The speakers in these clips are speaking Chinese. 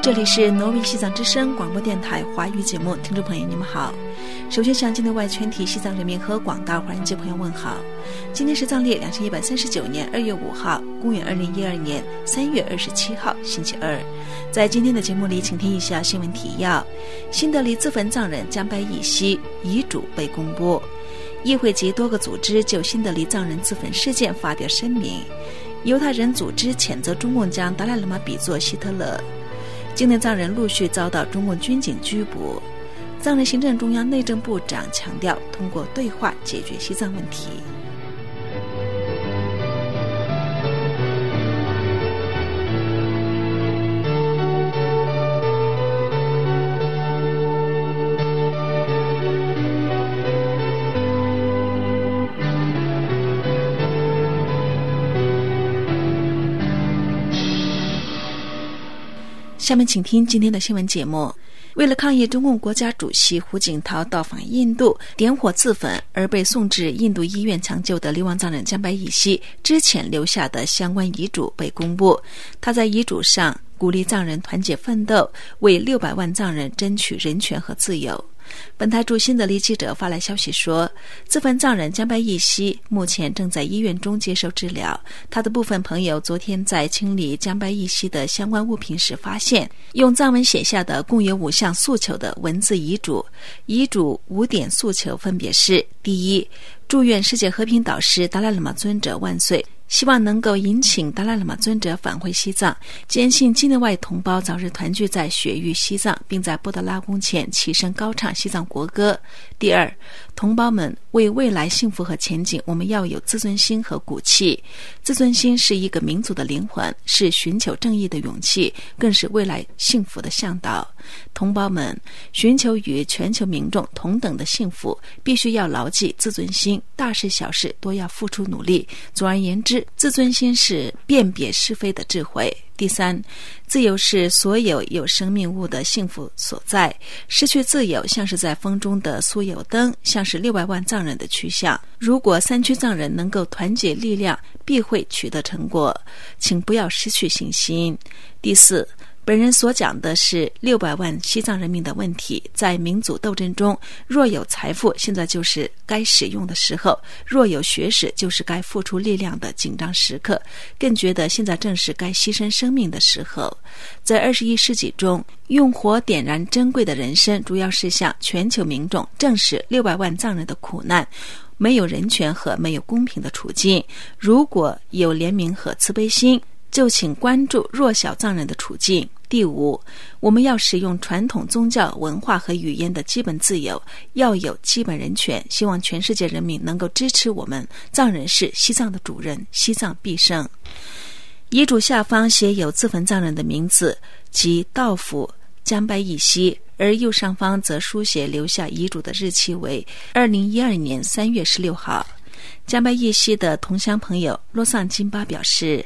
这里是挪威西藏之声广播电台华语节目，听众朋友你们好。首先向境内外全体西藏人民和广大华人界朋友问好。今天是藏历2139年2月5号，公元2012年3月27号，星期二。在今天的节目里，请听一下新闻提要：新德里自焚藏人江白义熙遗嘱被公布；议会及多个组织就新德里藏人自焚事件发表声明；犹太人组织谴责中共将达赖喇嘛比作希特勒；境内藏人陆续遭到中共军警拘捕；藏人行政中央内政部长强调通过对话解决西藏问题。下面请听今天的新闻节目。为了抗议中共国家主席胡锦涛到访印度点火自焚而被送至印度医院抢救的流亡藏人江白义熙之前留下的相关遗嘱被公布。他在遗嘱上鼓励藏人团结奋斗，为600万藏人争取人权和自由。本台驻新德里记者发来消息说，自焚藏人江白义熙目前正在医院中接受治疗。他的部分朋友昨天在清理江白义熙的相关物品时发现，用藏文写下的共有5项诉求的文字遗嘱。遗嘱5点诉求分别是：第一，祝愿世界和平导师达赖喇嘛尊者万岁，希望能够引请达赖喇嘛尊者返回西藏，坚信境内外同胞早日团聚在雪域西藏，并在布达拉宫前齐声高唱西藏国歌。第二，同胞们，为未来幸福和前景，我们要有自尊心和骨气。自尊心是一个民族的灵魂，是寻求正义的勇气，更是未来幸福的向导。同胞们，寻求与全球民众同等的幸福，必须要牢记自尊心，大事小事都要付出努力。总而言之，自尊心是辨别是非的智慧。第三，自由是所有有生命物的幸福所在。失去自由，像是在风中的酥油灯，像是600万藏人的去向。如果山区藏人能够团结力量，必会取得成果，请不要失去信心。第四，本人所讲的是600万西藏人民的问题。在民族斗争中，若有财富，现在就是该使用的时候；若有学识，就是该付出力量的紧张时刻。更觉得现在正是该牺牲生命的时候。在21世纪中，用火点燃珍贵的人生，主要是向全球民众正视600万藏人的苦难，没有人权和没有公平的处境。如果有怜悯和慈悲心，就请关注弱小藏人的处境。第五，我们要使用传统宗教文化和语言的基本自由，要有基本人权。希望全世界人民能够支持我们，藏人是西藏的主人，西藏必胜。遗嘱下方写有自焚藏人的名字及道府江白义熙，而右上方则书写留下遗嘱的日期为2012年3月16号。江白义熙的同乡朋友洛桑金巴表示，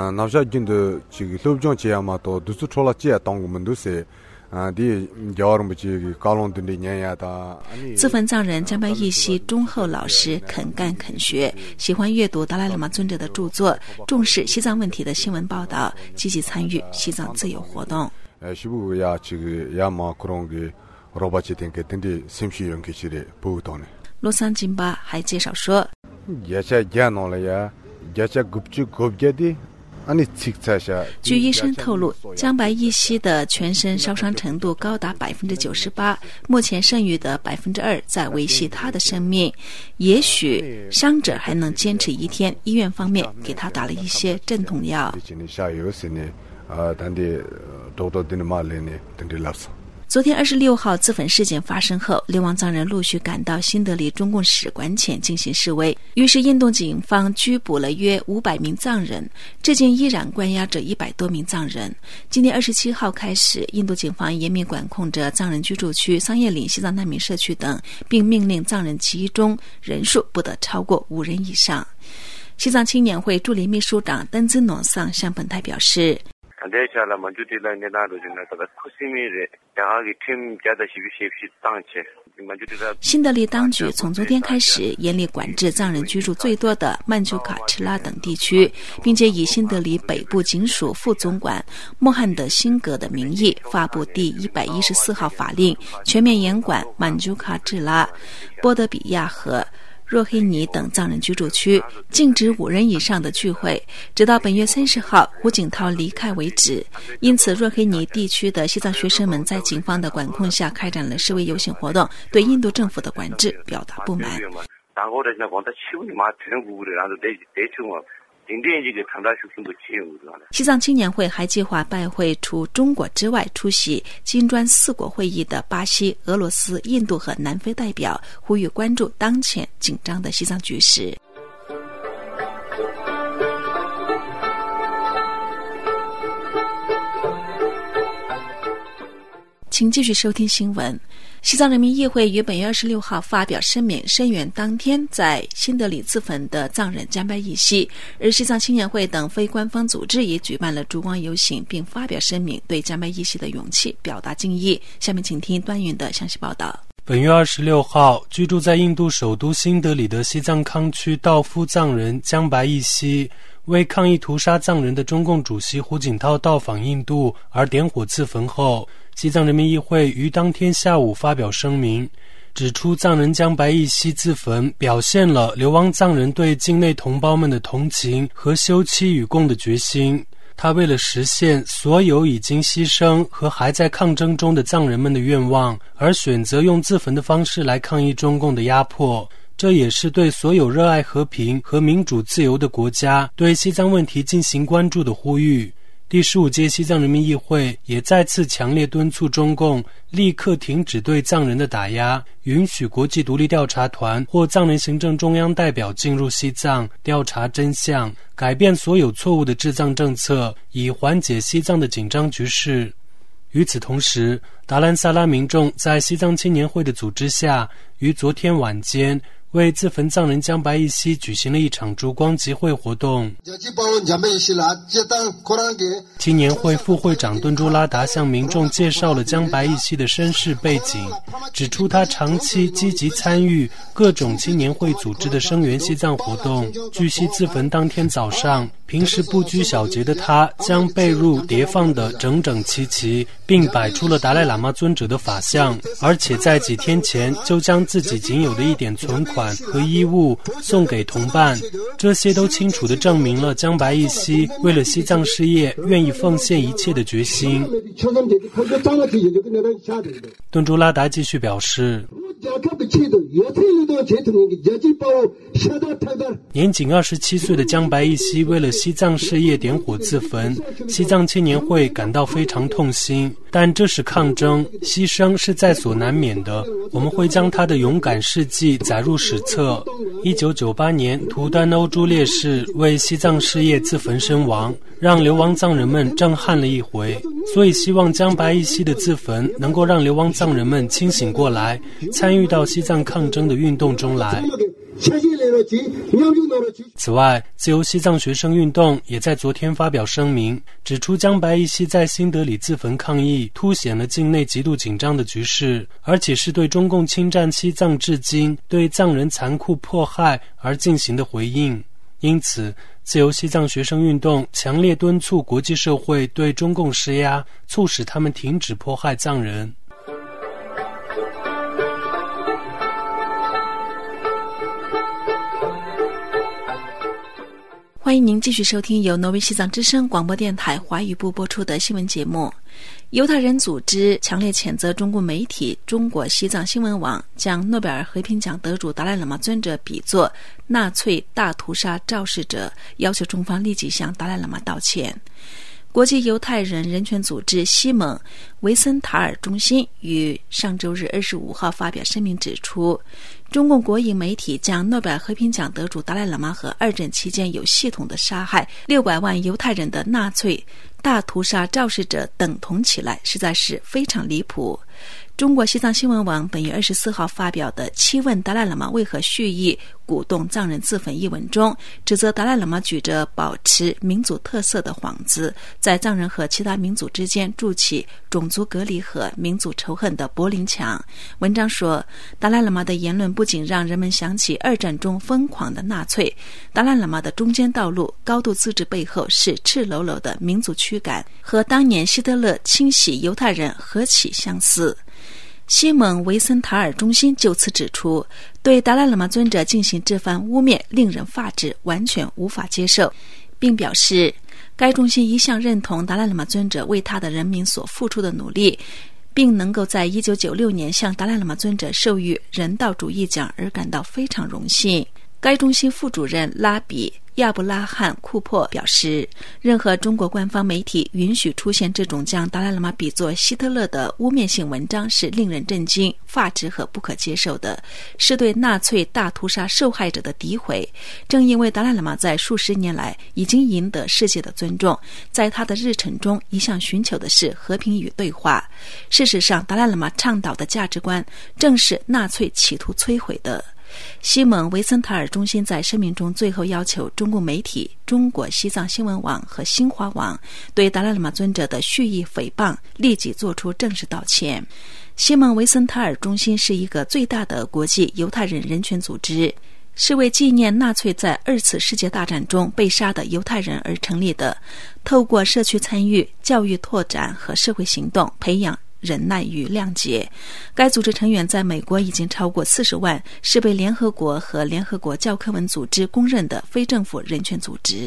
남자분도 지금 협정제야마도 두수 초라지야 당고문도세 디 여름부지 가론들이 냐야다。 自焚藏人江白义熙忠厚老实，肯干肯学，喜欢阅读达赖喇嘛尊者的著作，重视西藏问题的新闻报道，积极参与西藏自由活动。 시부야 지금 야마 그런 게 로바치 된게 된데 심시 연기실에 보도네。 洛桑金巴还介绍说，据医生透露，江白义熙的全身烧伤程度高达98%，目前剩余的2%在维系他的生命。也许伤者还能坚持1天，医院方面给他打了一些镇痛药。昨天26号自焚事件发生后，流亡藏人陆续赶到新德里中共使馆前进行示威，于是印度警方拘捕了约500名藏人，至今依然关押着100多名藏人。今年27号开始，印度警方严密管控着藏人居住区、桑叶岭西藏难民社区等，并命令藏人集中人数不得超过5人以上。西藏青年会助理秘书长登兹诺桑向本台表示， 新德里当局从昨天开始严厉管制藏人居住最多的曼朱卡赤拉等地区，并且以新德里北部警署副总管莫汉德辛格的名义发布第114号法令，全面严管曼朱卡赤拉、波德比亚和若黑尼等藏人居住区，禁止5人以上的聚会，直到本月30号胡锦涛离开为止。因此，若黑尼地区的西藏学生们在警方的管控下开展了示威游行活动，对印度政府的管制表达不满。西藏青年会还计划拜会除中国之外出席金砖4国会议的巴西、俄罗斯、印度和南非代表，呼吁关注当前紧张的西藏局势。请继续收听新闻。西藏人民议会于本月26号发表声明，声援当天在新德里自焚的藏人江白义西，而西藏青年会等非官方组织也举办了烛光游行，并发表声明，对江白义西的勇气表达敬意。下面请听端云的详细报道。 本月26号，居住在印度首都新德里的西藏康区道夫藏人江白义西，为抗议屠杀藏人的中共主席胡锦涛到访印度而点火自焚后，西藏人民议会于当天下午发表声明，指出藏人江白义西自焚表现了流亡藏人对境内同胞们的同情和休戚与共的决心。他为了实现所有已经牺牲和还在抗争中的藏人们的愿望，而选择用自焚的方式来抗议中共的压迫。这也是对所有热爱和平和民主自由的国家对西藏问题进行关注的呼吁。第15届西藏人民议会也再次强烈敦促中共立刻停止对藏人的打压，允许国际独立调查团或藏人行政中央代表进入西藏调查真相，改变所有错误的治藏政策，以缓解西藏的紧张局势。与此同时，达兰萨拉民众在西藏青年会的组织下，于昨天晚间为自焚藏人江白义西举行了一场烛光集会活动。青年会副会长敦珠拉达向民众介绍了江白义西的身世背景，指出他长期积极参与各种青年会组织的声援西藏活动。据悉，自焚当天早上，平时不拘小节的他将被褥叠放得整整齐齐，并摆出了达赖喇嘛尊者的法像，而且在几天前就将自己仅有的一点存款和衣物送给同伴，这些都清楚地证明了江白义西为了西藏事业愿意奉献一切的决心。敦珠拉达继续表示，年仅27岁的江白义西为了西藏事业点火自焚，西藏青年会感到非常痛心，但这是抗争，牺牲是在所难免的，我们会将他的勇敢事迹载入史册。1998年，图丹欧珠烈士为西藏事业自焚身亡，让流亡藏人们震撼了一回，所以希望江白义西的自焚能够让流亡藏人们清醒过来，参与到西藏抗争的运动中来。此外，自由西藏学生运动也在昨天发表声明，指出江白义西在新德里自焚抗议凸显了境内极度紧张的局势，而且是对中共侵占西藏至今对藏人残酷迫害而进行的回应。因此，自由西藏学生运动强烈敦促国际社会对中共施压，促使他们停止迫害藏人。 欢迎您继续收听由挪威西藏之声广播电台华语部播出的新闻节目。犹太人组织强烈谴责中国媒体中国西藏新闻网将诺贝尔和平奖得主达赖喇嘛尊者比作纳粹大屠杀肇事者，要求中方立即向达赖喇嘛道歉。国际犹太人人权组织西蒙维森塔尔中心于上周日25号发表声明指出，中共国营媒体将诺贝尔和平奖得主达赖喇嘛和二战期间有系统的杀害600万犹太人的纳粹大屠杀肇事者等同起来，实在是非常离谱。 中国西藏新闻网本月24号发表的7问达赖喇嘛为何蓄意鼓动藏人自焚一文中，指责达赖喇嘛举着保持民族特色的幌子，在藏人和其他民族之间筑起种族隔离和民族仇恨的柏林墙。文章说，达赖喇嘛的言论不仅让人们想起二战中疯狂的纳粹，达赖喇嘛的中间道路高度自治背后是赤裸裸的民族驱赶，和当年希特勒清洗犹太人何其相似。西蒙维森塔尔中心就此指出，对达赖喇嘛尊者进行这番污蔑令人发指，完全无法接受，并表示该中心一向认同达赖喇嘛尊者为他的人民所付出的努力，并能够在1996年向达赖喇嘛尊者授予人道主义奖而感到非常荣幸。该中心副主任拉比亚布拉罕库珀表示，任何中国官方媒体允许出现这种将达赖喇嘛比作希特勒的污蔑性文章是令人震惊、发指和不可接受的，是对纳粹大屠杀受害者的诋毁。正因为达赖喇嘛在数十年来已经赢得世界的尊重，在他的日程中一向寻求的是和平与对话。事实上，达赖喇嘛倡导的价值观正是纳粹企图摧毁的。西蒙维森塔尔中心在声明中最后要求中共媒体中国西藏新闻网和新华网对达赖喇嘛尊者的蓄意诽谤立即做出正式道歉。西蒙维森塔尔中心是一个最大的国际犹太人人权组织，是为纪念纳粹在2次世界大战中被杀的犹太人而成立的，透过社区参与、教育拓展和社会行动培养忍耐与谅解。该组织成员在美国已经超过40万，是被联合国和联合国教科文组织公认的非政府人权组织。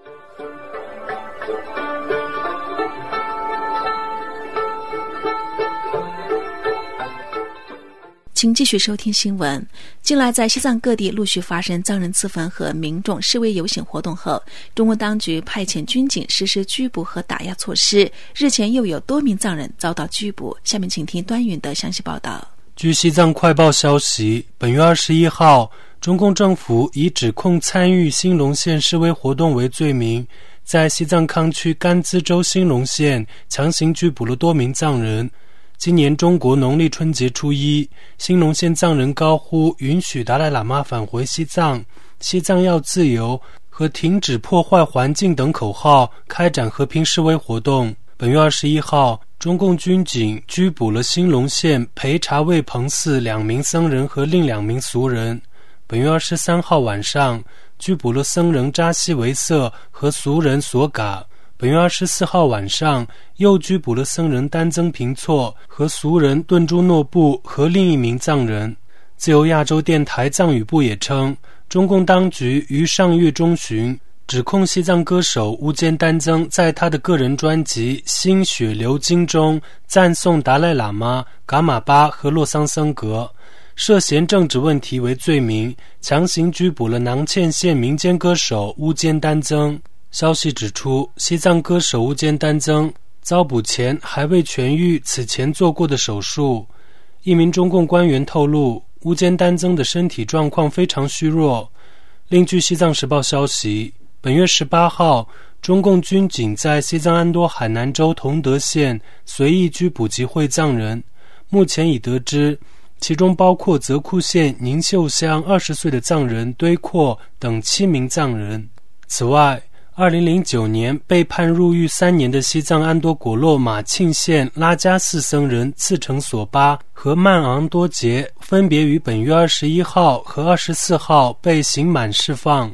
请继续收听新闻。近来在西藏各地陆续发生藏人自焚和民众示威游行活动后，中国当局派遣军警实施拘捕和打压措施，日前又有多名藏人遭到拘捕。下面请听端云的详细报道。 据西藏快报消息，本月21号，中共政府以指控参与兴隆县示威活动为罪名，在西藏康区甘孜州兴隆县强行拘捕了多名藏人。今年中国农历春节初一，兴隆县藏人高呼允许达赖喇嘛返回西藏、西藏要自由和停止破坏环境等口号，开展和平示威活动。本月21号，中共军警拘捕了兴隆县裴查卫彭寺2名僧人和另2名俗人。本月23号晚上，拘捕了僧人扎西维瑟和俗人索嘎。本月24号晚上，又拘捕了僧人丹增平措和俗人顿珠诺布和另1名藏人。自由亚洲电台藏语部也称，中共当局于上月中旬指控西藏歌手乌坚丹增在他的个人专辑《心血流经》中赞颂达赖喇嘛、噶玛巴和洛桑僧格，涉嫌政治问题为罪名，强行拘捕了囊谦县民间歌手乌坚丹增。消息指出，西藏歌手乌坚丹增遭捕前还未痊愈此前做过的手术。一名中共官员透露，乌坚丹增的身体状况非常虚弱。另据西藏时报消息，本月18号，中共军警在西藏安多海南州同德县随意拘捕集会藏人，目前已得知其中包括泽库县宁秀乡20岁的藏人堆阔等7名藏人。此外，2009年被判入狱3年的西藏安多果洛马庆县拉加寺僧人次成索巴和曼昂多杰分别于本月21号和24号被刑满释放。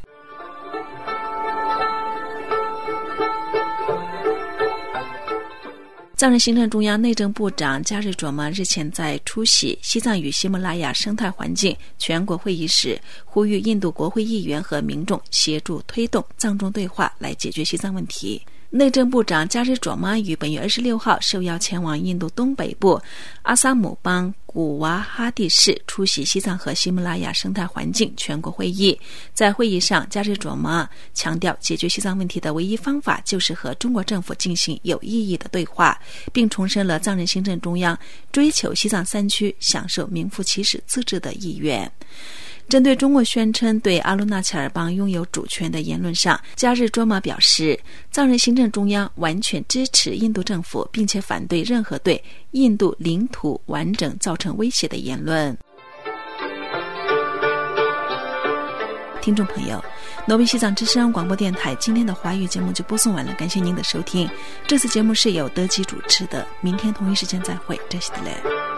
藏人行政中央内政部长加日卓玛日前在出席西藏与喜马拉雅生态环境全国会议时，呼吁印度国会议员和民众协助推动藏中对话来解决西藏问题。内政部长加日卓玛于本月26号受邀前往印度东北部阿萨姆邦古瓦哈蒂市出席西藏和喜马拉雅生态环境全国会议。在会议上，加日卓玛强调解决西藏问题的唯一方法就是和中国政府进行有意义的对话，并重申了藏人行政中央追求西藏3区享受名副其实自治的意愿。 针对中国宣称对阿鲁纳恰尔邦拥有主权的言论上，加日卓玛表示，藏人行政中央完全支持印度政府，并且反对任何对印度领土完整造成威胁的言论。听众朋友，挪威西藏之声广播电台今天的华语节目就播送完了，感谢您的收听。这次节目是由德基主持的，明天同一时间再会，这是的嘞。